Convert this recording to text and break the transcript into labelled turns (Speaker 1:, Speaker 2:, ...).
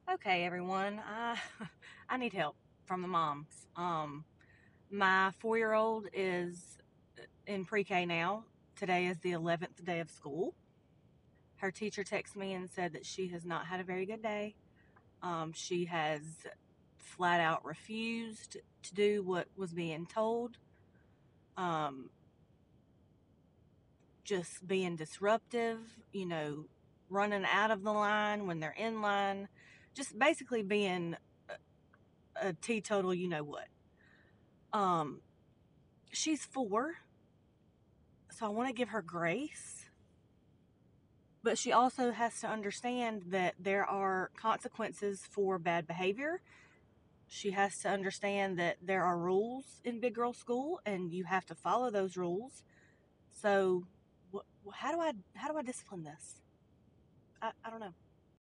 Speaker 1: Okay, everyone. I need help from the moms. My 4-year-old is in pre-K now. Today is the 11th day of school. Her teacher texted me and said that she has not had a very good day. She has flat out refused to do what was being told. Um, just being disruptive, running out of the line when they're in line. Just basically being a teetotal, you know what. Um, she's 4, so I want to give her grace, but she also has to understand that there are consequences for bad behavior. She has to understand that there are rules in big girl school and you have to follow those rules. So how do I discipline this? I don't know.